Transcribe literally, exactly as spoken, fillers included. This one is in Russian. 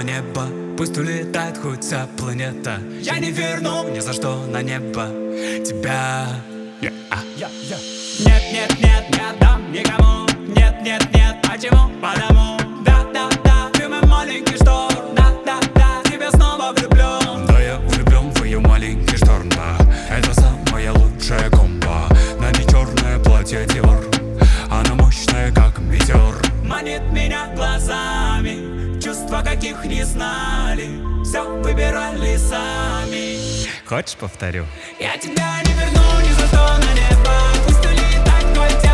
небо, пусть улетает хоть вся планета. Я не верну ни за что на небо тебя. yeah. ah. yeah, yeah. Нет, нет, нет, не отдам никому. Нет, нет, нет, почему? Потому. Да, да, да, ты мой маленький шторм. Да, да, да, в тебя снова влюблен. Да, я влюблен в ее маленький шторм, да. Это самая лучшая комбо. На ней черное платье Dior, она мощная, как метеор. Манит меня глазами, чувства каких не знали, все выбирали сами. Хочешь повторю? Я тебя не верну ни за что на небо, пусть улетать хоть.